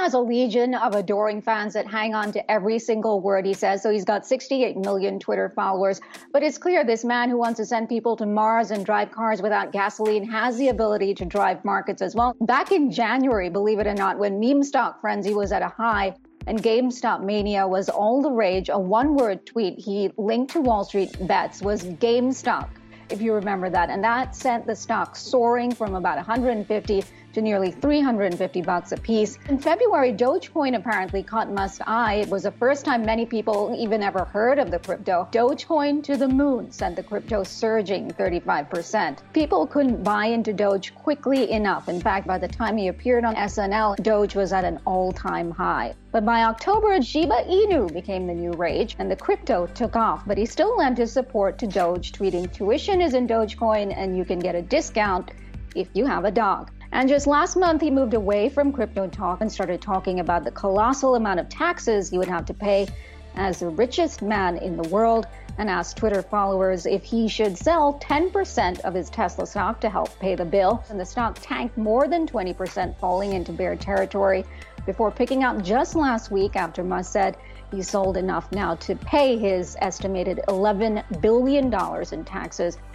has a legion of adoring fans that hang on to every single word he says. So he's got 68 million Twitter followers. But it's clear this man who wants to send people to Mars and drive cars without gasoline has the ability to drive markets as well. Back in January, believe it or not, when meme stock frenzy was at a high and GameStop mania was all the rage, a one-word tweet he linked to Wall Street bets was GameStop, if you remember that. And that sent the stock soaring from about 150 to nearly $350 a piece. In February, Dogecoin apparently caught Musk's eye. It was the first time many people even ever heard of the crypto. Dogecoin to the moon sent the crypto surging 35%. People couldn't buy into Doge quickly enough. In fact, by the time he appeared on SNL, Doge was at an all-time high. But by October, Shiba Inu became the new rage, and the crypto took off. But he still lent his support to Doge, tweeting, "Tuition is in Dogecoin, and you can get a discount if you have a dog." And just last month, he moved away from crypto talk and started talking about the colossal amount of taxes he would have to pay as the richest man in the world, and asked Twitter followers if he should sell 10% of his Tesla stock to help pay the bill. And the stock tanked more than 20%, falling into bear territory before picking up just last week after Musk said he sold enough now to pay his estimated $11 billion in taxes.